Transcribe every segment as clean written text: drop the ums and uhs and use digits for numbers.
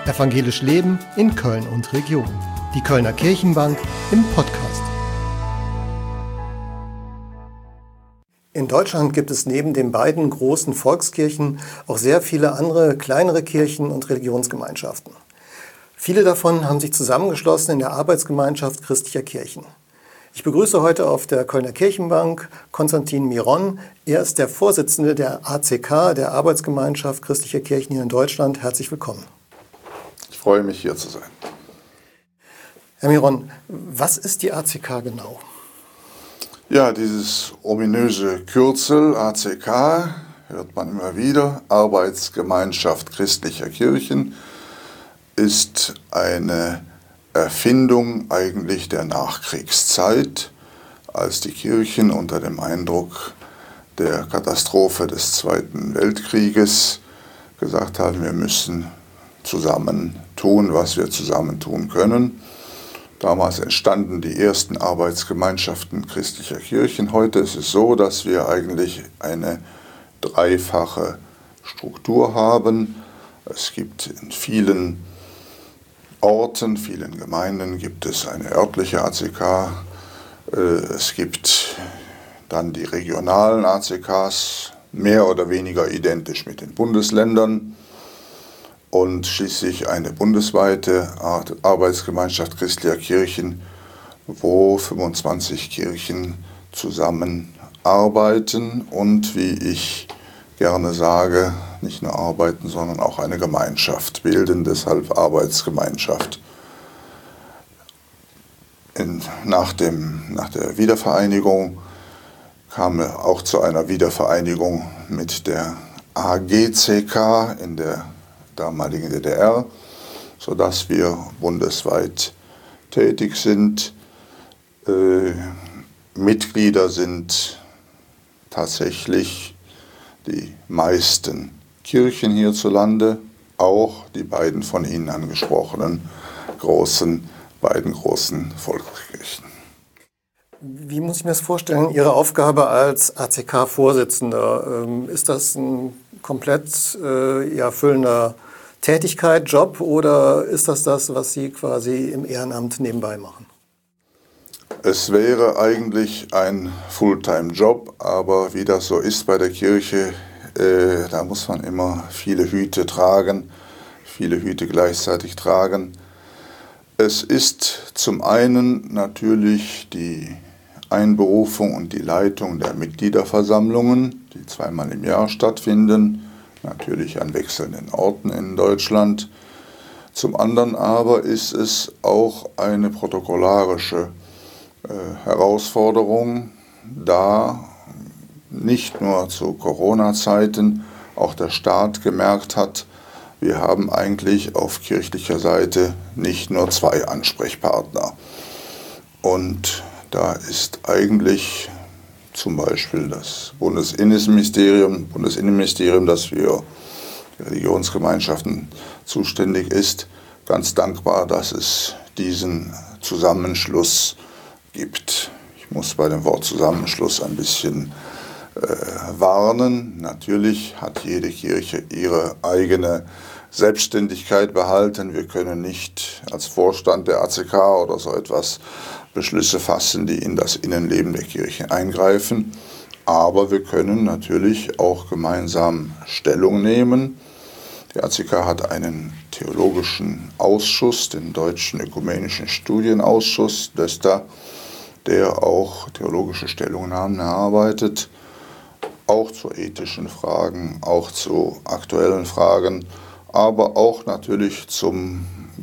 Evangelisch Leben in Köln und Region. Die Kölner Kirchenbank im Podcast. In Deutschland gibt es neben den beiden großen Volkskirchen auch sehr viele andere kleinere Kirchen und Religionsgemeinschaften. Viele davon haben sich zusammengeschlossen in der Arbeitsgemeinschaft christlicher Kirchen. Ich begrüße heute auf der Kölner Kirchenbank Konstantin Miron. Er ist der Vorsitzende der ACK, der Arbeitsgemeinschaft christlicher Kirchen hier in Deutschland. Herzlich willkommen. Ich freue mich, hier zu sein. Herr Miron, was ist die ACK genau? Ja, dieses ominöse Kürzel ACK hört man immer wieder. Arbeitsgemeinschaft christlicher Kirchen ist eine Erfindung eigentlich der Nachkriegszeit, als die Kirchen unter dem Eindruck der Katastrophe des Zweiten Weltkrieges gesagt haben, wir müssen zusammen tun, was wir zusammen tun können. Damals entstanden die ersten Arbeitsgemeinschaften christlicher Kirchen. Heute ist es so, dass wir eigentlich eine dreifache Struktur haben. Es gibt in vielen Orten, vielen Gemeinden gibt es eine örtliche ACK. Es gibt dann die regionalen ACKs, mehr oder weniger identisch mit den Bundesländern. Und schließlich eine bundesweite Arbeitsgemeinschaft christlicher Kirchen, wo 25 Kirchen zusammenarbeiten und, wie ich gerne sage, nicht nur arbeiten, sondern auch eine Gemeinschaft bilden, deshalb Arbeitsgemeinschaft. Nach der Wiedervereinigung kam es auch zu einer Wiedervereinigung mit der AGCK in der damaligen DDR, sodass wir bundesweit tätig sind. Mitglieder sind tatsächlich die meisten Kirchen hierzulande, auch die beiden von Ihnen angesprochenen beiden großen Volkskirchen. Wie muss ich mir das vorstellen, Ihre Aufgabe als ACK-Vorsitzender? Ist das ein komplett erfüllender Tätigkeit, Job, oder ist das, was Sie quasi im Ehrenamt nebenbei machen? Es wäre eigentlich ein Fulltime-Job, aber wie das so ist bei der Kirche, da muss man immer viele Hüte tragen, viele Hüte gleichzeitig tragen. Es ist zum einen natürlich die Einberufung und die Leitung der Mitgliederversammlungen, die zweimal im Jahr stattfinden, natürlich an wechselnden Orten in Deutschland. Zum anderen aber ist es auch eine protokollarische Herausforderung, da nicht nur zu Corona-Zeiten auch der Staat gemerkt hat, wir haben eigentlich auf kirchlicher Seite nicht nur zwei Ansprechpartner. Und da ist eigentlich zum Beispiel das Bundesinnenministerium, das für die Religionsgemeinschaften zuständig ist, ganz dankbar, dass es diesen Zusammenschluss gibt. Ich muss bei dem Wort Zusammenschluss ein bisschen warnen. Natürlich hat jede Kirche ihre eigene Selbstständigkeit behalten. Wir können nicht als Vorstand der ACK oder so etwas Beschlüsse fassen, die in das Innenleben der Kirche eingreifen. Aber wir können natürlich auch gemeinsam Stellung nehmen. Die ACK hat einen theologischen Ausschuss, den Deutschen Ökumenischen Studienausschuss, DÖSTA, der auch theologische Stellungnahmen erarbeitet, auch zu ethischen Fragen, auch zu aktuellen Fragen, aber auch natürlich zum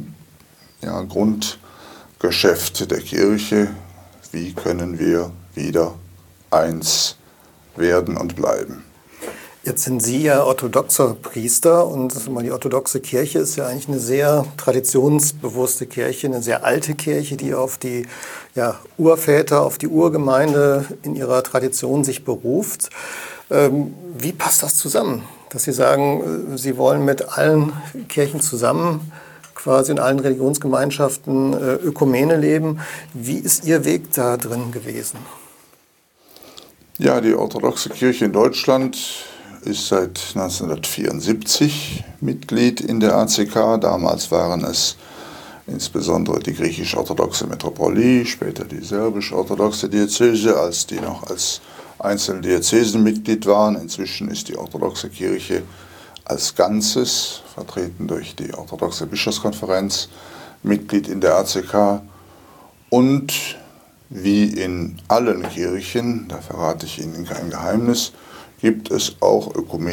Grundgeschäft der Kirche. Wie können wir wieder eins werden und bleiben? Jetzt sind Sie ja orthodoxer Priester und die orthodoxe Kirche ist ja eigentlich eine sehr traditionsbewusste Kirche, eine sehr alte Kirche, die auf die Urväter, auf die Urgemeinde in ihrer Tradition sich beruft. Wie passt das zusammen, dass Sie sagen, Sie wollen mit allen Kirchen zusammen, quasi in allen Religionsgemeinschaften Ökumene leben? Wie ist Ihr Weg da drin gewesen? Ja, die orthodoxe Kirche in Deutschland ist seit 1974 Mitglied in der ACK. Damals waren es insbesondere die griechisch-orthodoxe Metropolie, später die serbisch-orthodoxe Diözese, als die noch als einzelne Diözesen Mitglied waren. Inzwischen ist die orthodoxe Kirche als Ganzes, vertreten durch die orthodoxe Bischofskonferenz, Mitglied in der ACK. Und wie in allen Kirchen, da verrate ich Ihnen kein Geheimnis, gibt es auch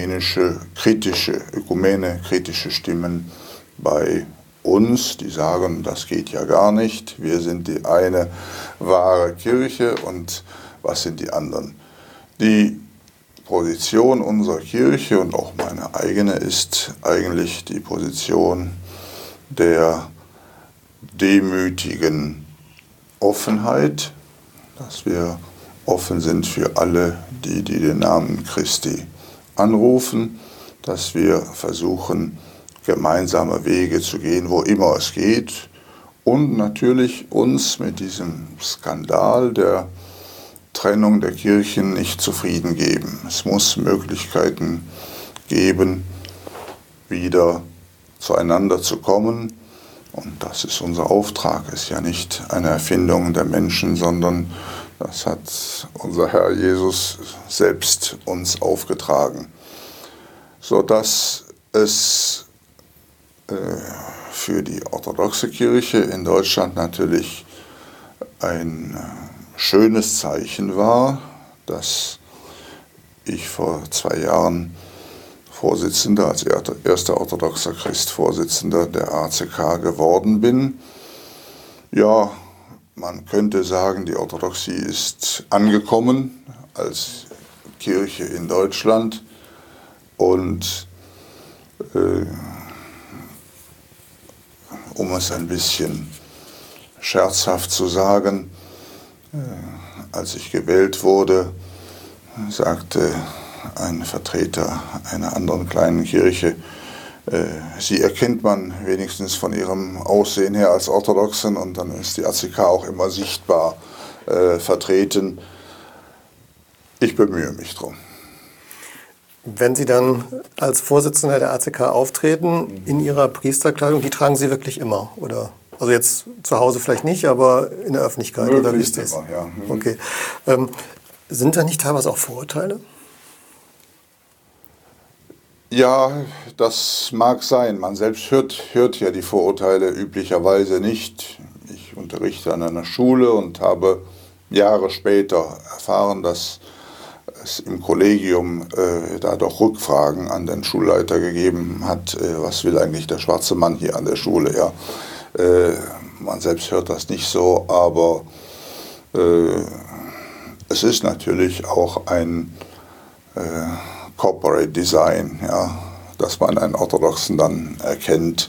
kritische Stimmen bei uns, die sagen, das geht ja gar nicht, wir sind die eine wahre Kirche und was sind die anderen? Die Position unserer Kirche und auch meine eigene ist eigentlich die Position der demütigen Offenheit, dass wir offen sind für alle, die den Namen Christi anrufen, dass wir versuchen, gemeinsame Wege zu gehen, wo immer es geht und natürlich uns mit diesem Skandal der Trennung der Kirchen nicht zufrieden geben. Es muss Möglichkeiten geben, wieder zueinander zu kommen. Und das ist unser Auftrag. Es ist ja nicht eine Erfindung der Menschen, sondern das hat unser Herr Jesus selbst uns aufgetragen, sodass es für die orthodoxe Kirche in Deutschland natürlich ein schönes Zeichen war, dass ich vor 2 Jahren Vorsitzender, als erster orthodoxer Christ Vorsitzender der ACK geworden bin. Ja, man könnte sagen, die Orthodoxie ist angekommen als Kirche in Deutschland und um es ein bisschen scherzhaft zu sagen, als ich gewählt wurde, sagte ein Vertreter einer anderen kleinen Kirche, sie erkennt man wenigstens von ihrem Aussehen her als Orthodoxen und dann ist die ACK auch immer sichtbar vertreten. Ich bemühe mich drum. Wenn Sie dann als Vorsitzender der ACK auftreten, in Ihrer Priesterkleidung, die tragen Sie wirklich immer, oder? Also jetzt zu Hause vielleicht nicht, aber in der Öffentlichkeit, oder wie ist das? Immer, ja. Okay. Sind da nicht teilweise auch Vorurteile? Ja, das mag sein. Man selbst hört ja die Vorurteile üblicherweise nicht. Ich unterrichte an einer Schule und habe Jahre später erfahren, dass es im Kollegium da doch Rückfragen an den Schulleiter gegeben hat, was will eigentlich der schwarze Mann hier an der Schule. Ja, man selbst hört das nicht so, aber es ist natürlich auch ein Corporate Design, ja, dass man einen Orthodoxen dann erkennt.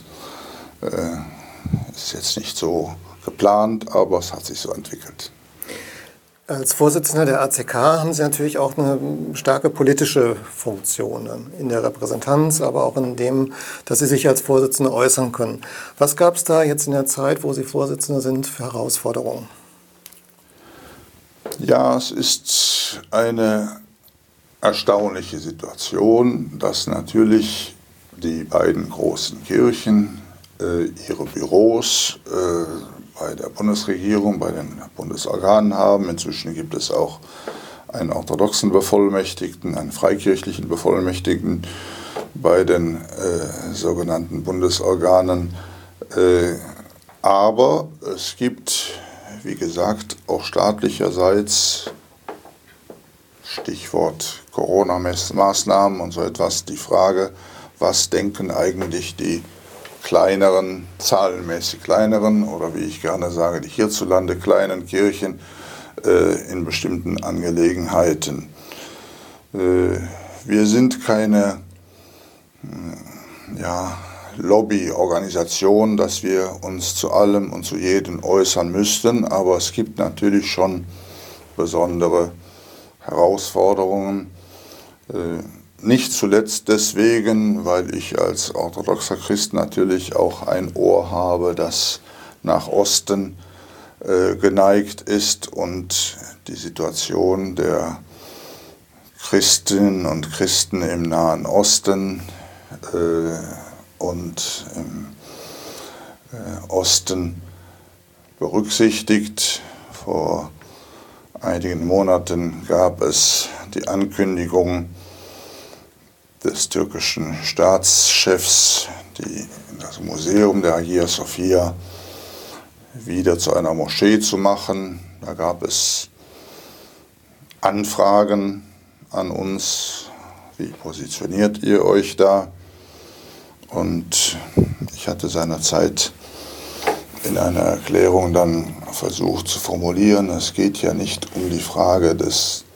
Ist jetzt nicht so geplant, aber es hat sich so entwickelt. Als Vorsitzender der ACK haben Sie natürlich auch eine starke politische Funktion in der Repräsentanz, aber auch in dem, dass Sie sich als Vorsitzender äußern können. Was gab es da jetzt in der Zeit, wo Sie Vorsitzender sind, für Herausforderungen? Ja, es ist eine erstaunliche Situation, dass natürlich die beiden großen Kirchen ihre Büros bei der Bundesregierung, bei den Bundesorganen haben. Inzwischen gibt es auch einen orthodoxen Bevollmächtigten, einen freikirchlichen Bevollmächtigten bei den sogenannten Bundesorganen. Aber es gibt, wie gesagt, auch staatlicherseits, Stichwort Corona-Maßnahmen und so etwas, die Frage, was denken eigentlich die kleineren, zahlenmäßig kleineren oder wie ich gerne sage, die hierzulande kleinen Kirchen in bestimmten Angelegenheiten. Wir sind keine Lobbyorganisation, dass wir uns zu allem und zu jedem äußern müssten, aber es gibt natürlich schon besondere Herausforderungen. Nicht zuletzt deswegen, weil ich als orthodoxer Christ natürlich auch ein Ohr habe, das nach Osten geneigt ist und die Situation der Christinnen und Christen im Nahen Osten und im Osten berücksichtigt. Vor einigen Monaten gab es die Ankündigung des türkischen Staatschefs, das Museum der Hagia Sophia wieder zu einer Moschee zu machen. Da gab es Anfragen an uns, wie positioniert ihr euch da? Und ich hatte seinerzeit in einer Erklärung dann versucht zu formulieren, es geht ja nicht um die Frage des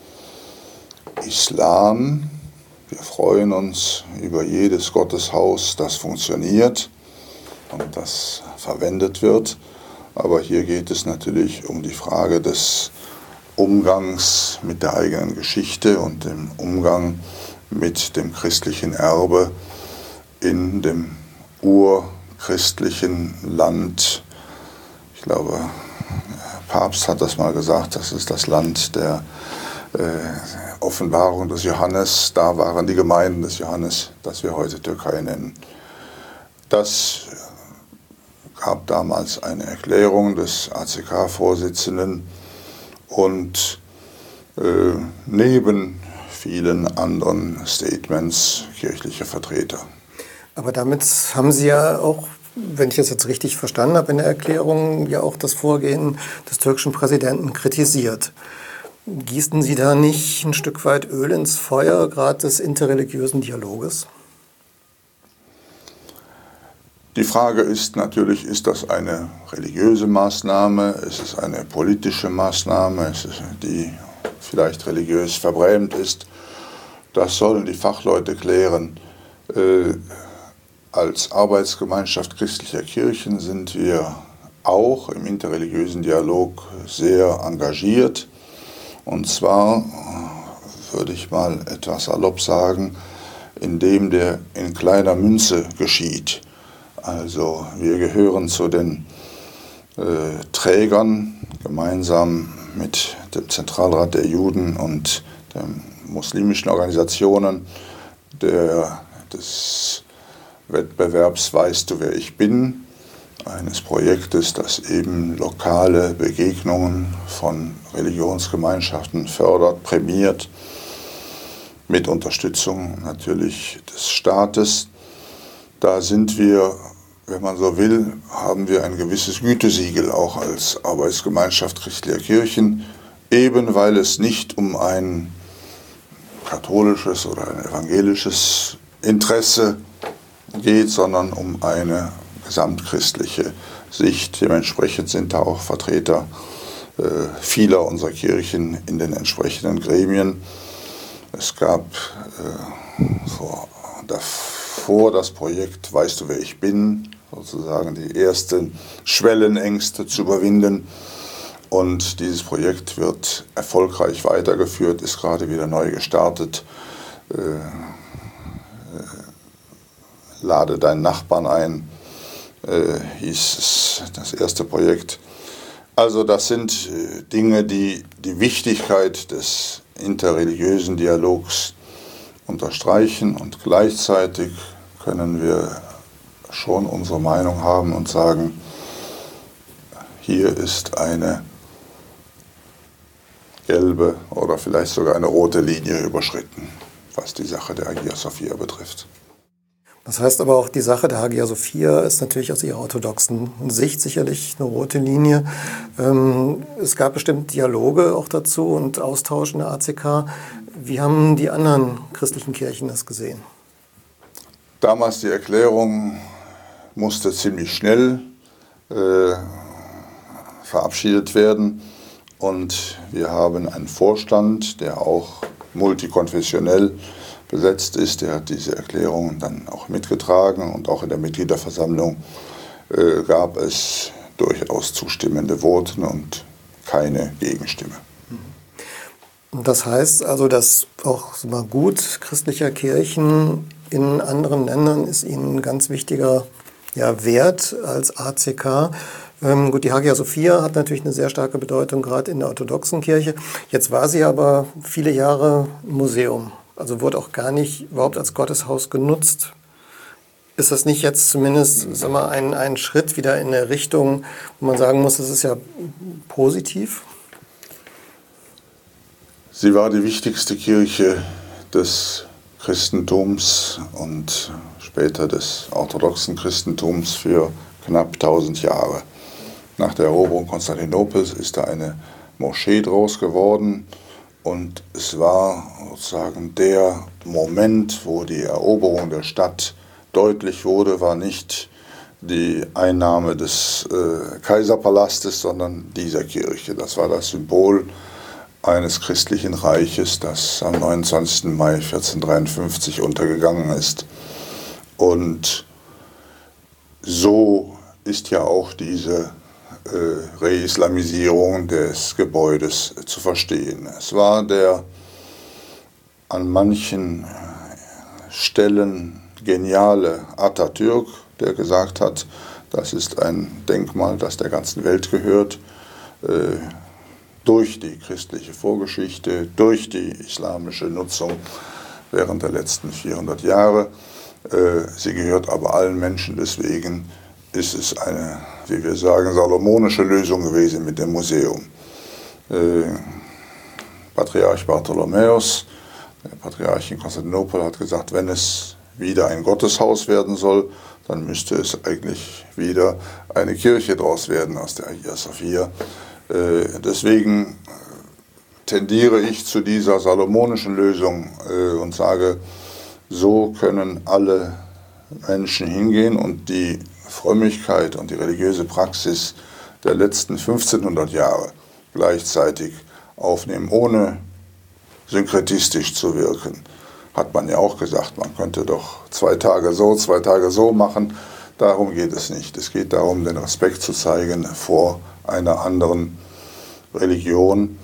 Islam. Wir freuen uns über jedes Gotteshaus, das funktioniert und das verwendet wird. Aber hier geht es natürlich um die Frage des Umgangs mit der eigenen Geschichte und dem Umgang mit dem christlichen Erbe in dem urchristlichen Land. Ich glaube, der Papst hat das mal gesagt, das ist das Land der Offenbarung des Johannes. Da waren die Gemeinden des Johannes, das wir heute Türkei nennen. Das gab damals eine Erklärung des ACK-Vorsitzenden und neben vielen anderen Statements kirchlicher Vertreter. Aber damit haben Sie ja auch, wenn ich das jetzt richtig verstanden habe, in der Erklärung ja auch das Vorgehen des türkischen Präsidenten kritisiert. Gießen Sie da nicht ein Stück weit Öl ins Feuer, gerade des interreligiösen Dialoges? Die Frage ist natürlich, ist das eine religiöse Maßnahme, ist es eine politische Maßnahme, ist es die vielleicht religiös verbrämt ist? Das sollen die Fachleute klären. Als Arbeitsgemeinschaft christlicher Kirchen sind wir auch im interreligiösen Dialog sehr engagiert. Und zwar, würde ich mal etwas salopp sagen, indem der in kleiner Münze geschieht. Also wir gehören zu den Trägern gemeinsam mit dem Zentralrat der Juden und den muslimischen Organisationen des Wettbewerbs Weißt du, wer ich bin? Eines Projektes, das eben lokale Begegnungen von Religionsgemeinschaften fördert, prämiert, mit Unterstützung natürlich des Staates. Da sind wir, wenn man so will, haben wir ein gewisses Gütesiegel auch als Arbeitsgemeinschaft christlicher Kirchen, eben weil es nicht um ein katholisches oder ein evangelisches Interesse geht, sondern um eine gesamtchristliche Sicht. Dementsprechend sind da auch Vertreter vieler unserer Kirchen in den entsprechenden Gremien. Es gab davor das Projekt Weißt du, wer ich bin, sozusagen die ersten Schwellenängste zu überwinden. Und dieses Projekt wird erfolgreich weitergeführt, ist gerade wieder neu gestartet. Lade deinen Nachbarn ein, hieß es, das erste Projekt. Also das sind Dinge, die die Wichtigkeit des interreligiösen Dialogs unterstreichen und gleichzeitig können wir schon unsere Meinung haben und sagen, hier ist eine gelbe oder vielleicht sogar eine rote Linie überschritten, was die Sache der Hagia Sophia betrifft. Das heißt aber auch, die Sache der Hagia Sophia ist natürlich aus ihrer orthodoxen Sicht sicherlich eine rote Linie. Es gab bestimmt Dialoge auch dazu und Austausch in der ACK. Wie haben die anderen christlichen Kirchen das gesehen? Damals die Erklärung musste ziemlich schnell verabschiedet werden und wir haben einen Vorstand, der auch multikonfessionell besetzt ist. Der hat diese Erklärung dann auch mitgetragen und auch in der Mitgliederversammlung gab es durchaus zustimmende Voten und keine Gegenstimme. Das heißt also, dass auch Gut christlicher Kirchen in anderen Ländern ist Ihnen ein ganz wichtiger Wert als ACK. Gut, die Hagia Sophia hat natürlich eine sehr starke Bedeutung, gerade in der orthodoxen Kirche. Jetzt war sie aber viele Jahre ein Museum, also wurde auch gar nicht überhaupt als Gotteshaus genutzt. Ist das nicht jetzt zumindest, sagen wir, ein Schritt wieder in eine Richtung, wo man sagen muss, das ist ja positiv? Sie war die wichtigste Kirche des Christentums und später des orthodoxen Christentums für knapp 1000 Jahre. Nach der Eroberung Konstantinopels ist da eine Moschee draus geworden und es war sozusagen der Moment, wo die Eroberung der Stadt deutlich wurde, war nicht die Einnahme des Kaiserpalastes, sondern dieser Kirche. Das war das Symbol eines christlichen Reiches, das am 29. Mai 1453 untergegangen ist. Und so ist ja auch diese Reislamisierung des Gebäudes zu verstehen. Es war der an manchen Stellen geniale Atatürk, der gesagt hat, das ist ein Denkmal, das der ganzen Welt gehört, durch die christliche Vorgeschichte, durch die islamische Nutzung während der letzten 400 Jahre. Sie gehört aber allen Menschen, deswegen ist es eine, wie wir sagen, salomonische Lösung gewesen mit dem Museum. Patriarch Bartholomäus, der Patriarch in Konstantinopel, hat gesagt, wenn es wieder ein Gotteshaus werden soll, dann müsste es eigentlich wieder eine Kirche draus werden aus der Hagia Sophia. Deswegen tendiere ich zu dieser salomonischen Lösung und sage, so können alle Menschen hingehen und die Frömmigkeit und die religiöse Praxis der letzten 1500 Jahre gleichzeitig aufnehmen, ohne synkretistisch zu wirken. Hat man ja auch gesagt, man könnte doch 2 Tage so, 2 Tage so machen. Darum geht es nicht. Es geht darum, den Respekt zu zeigen vor einer anderen Religion.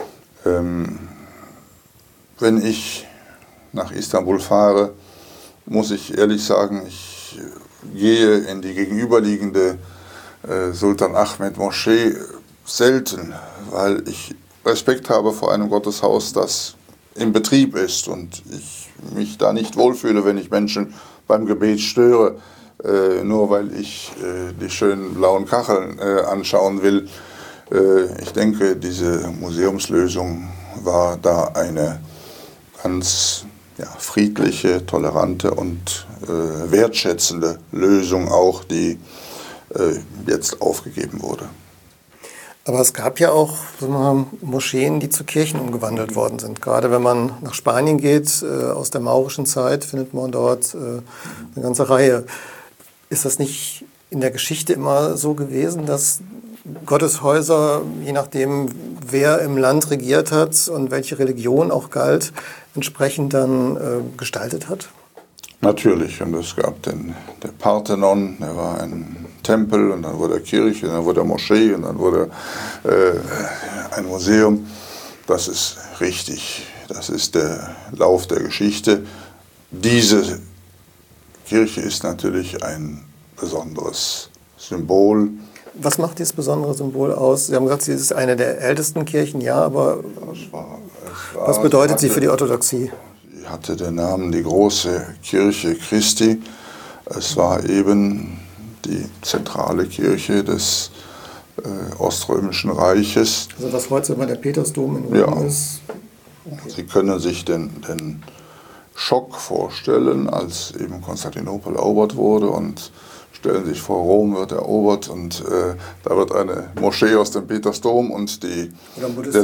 Wenn ich nach Istanbul fahre, muss ich ehrlich sagen, ich gehe in die gegenüberliegende Sultan Ahmed Moschee selten, weil ich Respekt habe vor einem Gotteshaus, das im Betrieb ist und ich mich da nicht wohlfühle, wenn ich Menschen beim Gebet störe, nur weil ich die schönen blauen Kacheln anschauen will. Ich denke, diese Museumslösung war da eine ganz friedliche, tolerante und wertschätzende Lösung auch, die jetzt aufgegeben wurde. Aber es gab ja auch Moscheen, die zu Kirchen umgewandelt worden sind. Gerade wenn man nach Spanien geht, aus der maurischen Zeit, findet man dort eine ganze Reihe. Ist das nicht in der Geschichte immer so gewesen, dass Gotteshäuser, je nachdem, wer im Land regiert hat und welche Religion auch galt, entsprechend dann gestaltet hat? Natürlich. Und es gab der Parthenon, der war ein Tempel, und dann wurde er Kirche, dann wurde er Moschee, und dann wurde ein Museum. Das ist richtig. Das ist der Lauf der Geschichte. Diese Kirche ist natürlich ein besonderes Symbol. Was macht dieses besondere Symbol aus? Sie haben gesagt, sie ist eine der ältesten Kirchen, ja, aber was bedeutet sie für die Orthodoxie? Sie hatte den Namen die große Kirche Christi. Es war eben die zentrale Kirche des Oströmischen Reiches. Also was heute immer der Petersdom in Rom ist? Okay. Sie können sich den Schock vorstellen, als eben Konstantinopel erobert wurde, und stellen sich vor, Rom wird erobert und da wird eine Moschee aus dem Petersdom und der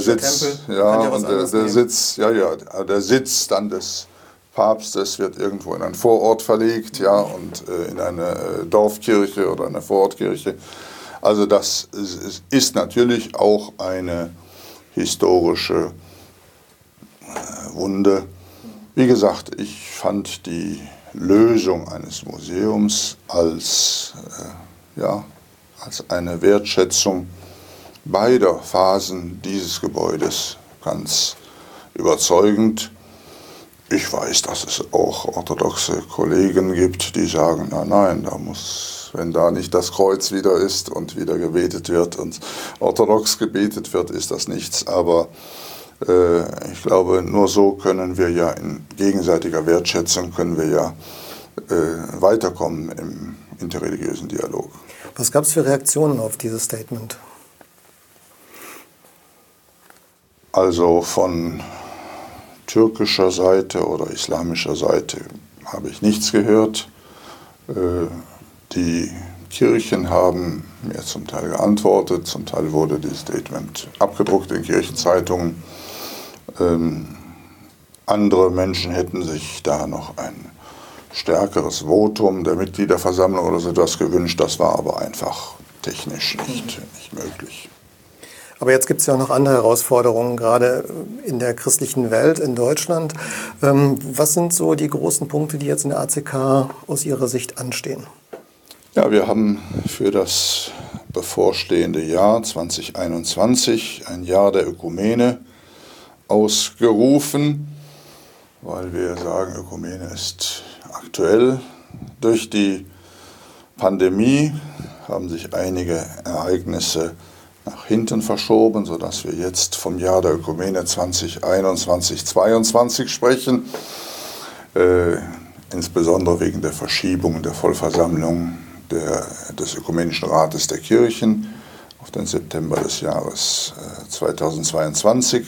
Sitz dann des Papstes wird irgendwo in einen Vorort verlegt, und in eine Dorfkirche oder eine Vorortkirche. Also das ist natürlich auch eine historische Wunde. Wie gesagt, ich fand die Lösung eines Museums als eine Wertschätzung beider Phasen dieses Gebäudes ganz überzeugend. Ich weiß, dass es auch orthodoxe Kollegen gibt, die sagen, nein, da muss wenn da nicht das Kreuz wieder ist und wieder gebetet wird und orthodox gebetet wird, ist das nichts. Aber ich glaube, nur so können wir ja in gegenseitiger Wertschätzung weiterkommen im interreligiösen Dialog. Was gab es für Reaktionen auf dieses Statement? Also von türkischer Seite oder islamischer Seite habe ich nichts gehört. Die Kirchen haben mir zum Teil geantwortet, zum Teil wurde das Statement abgedruckt in Kirchenzeitungen. Andere Menschen hätten sich da noch ein stärkeres Votum der Mitgliederversammlung oder so etwas gewünscht. Das war aber einfach technisch nicht möglich. Aber jetzt gibt es ja auch noch andere Herausforderungen, gerade in der christlichen Welt in Deutschland. Was sind so die großen Punkte, die jetzt in der ACK aus Ihrer Sicht anstehen? Ja, wir haben für das bevorstehende Jahr 2021 ein Jahr der Ökumene ausgerufen, weil wir sagen, Ökumene ist aktuell. Durch die Pandemie haben sich einige Ereignisse nach hinten verschoben, sodass wir jetzt vom Jahr der Ökumene 2021-22 sprechen, insbesondere wegen der Verschiebung der Vollversammlung des Ökumenischen Rates der Kirchen auf den September des Jahres 2022.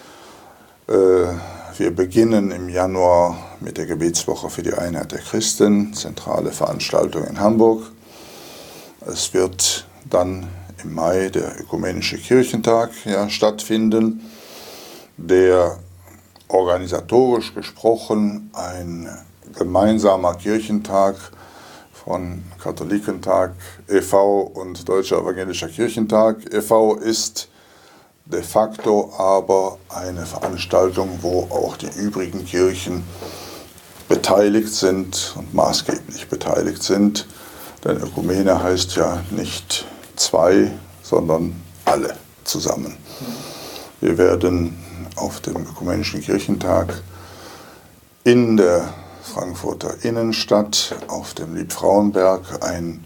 Wir beginnen im Januar mit der Gebetswoche für die Einheit der Christen, zentrale Veranstaltung in Hamburg. Es wird dann im Mai der Ökumenische Kirchentag stattfinden, der organisatorisch gesprochen ein gemeinsamer Kirchentag von Katholikentag e.V. und Deutscher Evangelischer Kirchentag e.V. ist, de facto aber eine Veranstaltung, wo auch die übrigen Kirchen beteiligt sind und maßgeblich beteiligt sind. Denn Ökumene heißt ja nicht zwei, sondern alle zusammen. Wir werden auf dem Ökumenischen Kirchentag in der Frankfurter Innenstadt auf dem Liebfrauenberg eine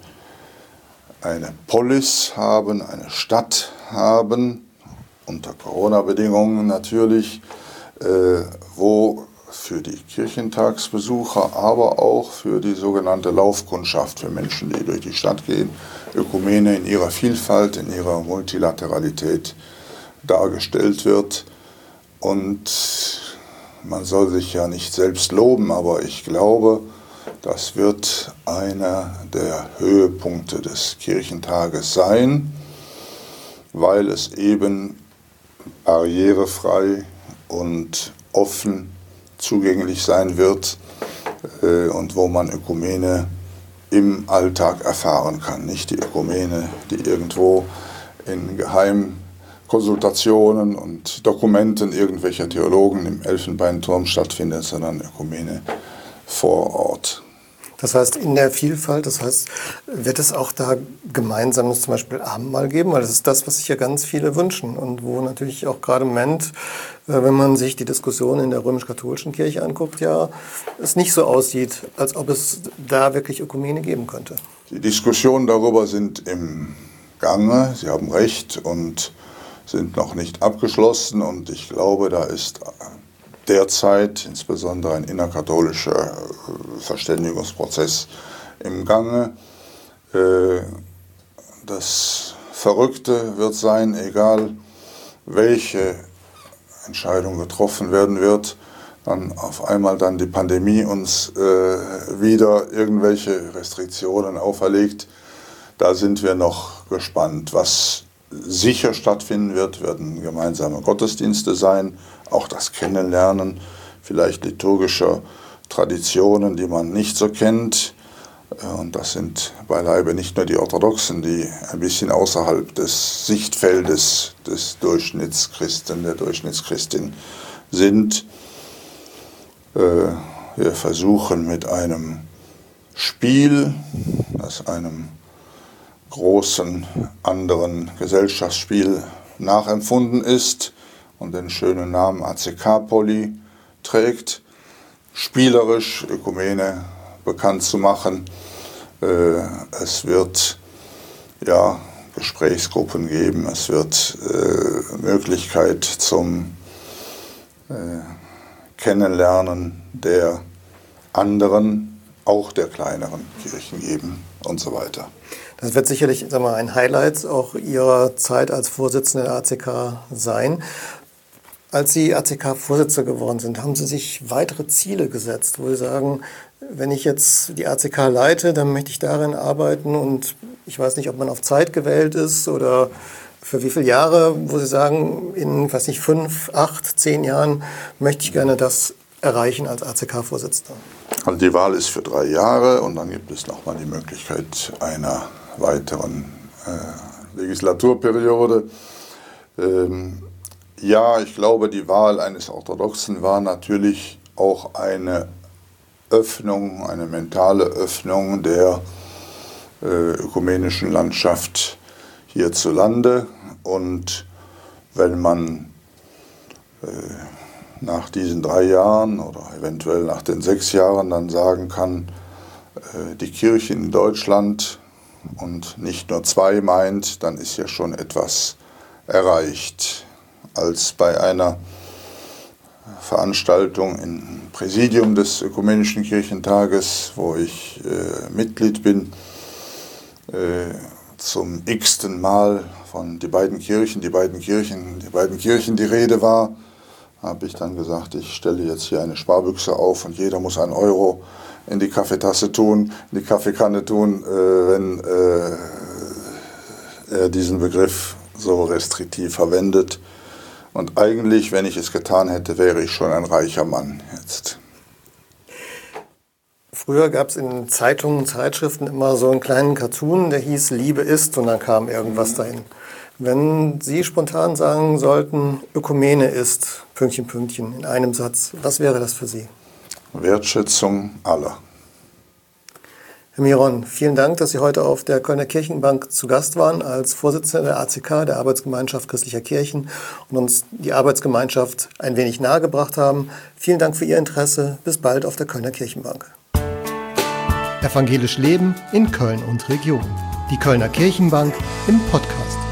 Polis haben, eine Stadt haben, unter Corona-Bedingungen natürlich, wo für die Kirchentagsbesucher, aber auch für die sogenannte Laufkundschaft, für Menschen, die durch die Stadt gehen, Ökumene in ihrer Vielfalt, in ihrer Multilateralität dargestellt wird. Und man soll sich ja nicht selbst loben, aber ich glaube, das wird einer der Höhepunkte des Kirchentages sein, weil es eben barrierefrei und offen zugänglich sein wird und wo man Ökumene im Alltag erfahren kann. Nicht die Ökumene, die irgendwo in Geheimkonsultationen und Dokumenten irgendwelcher Theologen im Elfenbeinturm stattfindet, sondern Ökumene vor Ort. Das heißt, in der Vielfalt, wird es auch da gemeinsames zum Beispiel Abendmahl geben? Weil das ist das, was sich ja ganz viele wünschen und wo natürlich auch gerade im Moment, wenn man sich die Diskussion in der römisch-katholischen Kirche anguckt, ja, es nicht so aussieht, als ob es da wirklich Ökumene geben könnte. Die Diskussionen darüber sind im Gange, Sie haben recht, und sind noch nicht abgeschlossen. Und ich glaube, da ist derzeit insbesondere ein innerkatholischer Verständigungsprozess im Gange. Das Verrückte wird sein, egal welche Entscheidung getroffen werden wird, dann auf einmal dann die Pandemie uns wieder irgendwelche Restriktionen auferlegt. Da sind wir noch gespannt. Was sicher stattfinden wird, werden gemeinsame Gottesdienste sein, auch das Kennenlernen vielleicht liturgischer Traditionen, die man nicht so kennt. Und das sind beileibe nicht nur die Orthodoxen, die ein bisschen außerhalb des Sichtfeldes des Durchschnittschristen, der Durchschnittschristin sind. Wir versuchen mit einem Spiel, das einem großen anderen Gesellschaftsspiel nachempfunden ist und den schönen Namen ACK-Poly trägt, spielerisch Ökumene bekannt zu machen, Es wird Gesprächsgruppen geben, es wird Möglichkeit zum Kennenlernen der anderen, auch der kleineren Kirchen geben und so weiter. Das wird sicherlich ein Highlight auch Ihrer Zeit als Vorsitzender der ACK sein. Als Sie ACK-Vorsitzender geworden sind, haben Sie sich weitere Ziele gesetzt, wo Sie sagen, wenn ich jetzt die ACK leite, dann möchte ich darin arbeiten und ich weiß nicht, ob man auf Zeit gewählt ist oder für wie viele Jahre, wo Sie sagen, in 5, 8, 10 Jahren möchte ich gerne das erreichen als ACK-Vorsitzender? Also die Wahl ist für 3 Jahre und dann gibt es nochmal die Möglichkeit einer weiteren Legislaturperiode. Ich glaube, die Wahl eines Orthodoxen war natürlich auch eine Öffnung, eine mentale Öffnung der ökumenischen Landschaft hierzulande. Und wenn man nach diesen 3 Jahren oder eventuell nach den 6 Jahren dann sagen kann, die Kirche in Deutschland und nicht nur 2 meint, dann ist ja schon etwas erreicht. Als bei einer Veranstaltung im Präsidium des Ökumenischen Kirchentages, wo ich Mitglied bin, zum x-ten Mal von die beiden Kirchen die Rede war, habe ich dann gesagt, ich stelle jetzt hier eine Sparbüchse auf und jeder muss 1 Euro in die Kaffeetasse tun, in die Kaffeekanne tun, wenn er diesen Begriff so restriktiv verwendet. Und eigentlich, wenn ich es getan hätte, wäre ich schon ein reicher Mann jetzt. Früher gab es in Zeitungen, Zeitschriften immer so einen kleinen Cartoon, der hieß Liebe ist und dann kam irgendwas dahin. Wenn Sie spontan sagen sollten, Ökumene ist, Pünktchen, Pünktchen, in einem Satz, was wäre das für Sie? Wertschätzung aller. Herr Miron, vielen Dank, dass Sie heute auf der Kölner Kirchenbank zu Gast waren als Vorsitzender der ACK, der Arbeitsgemeinschaft christlicher Kirchen, und uns die Arbeitsgemeinschaft ein wenig nahegebracht haben. Vielen Dank für Ihr Interesse. Bis bald auf der Kölner Kirchenbank. Evangelisch Leben in Köln und Region. Die Kölner Kirchenbank im Podcast.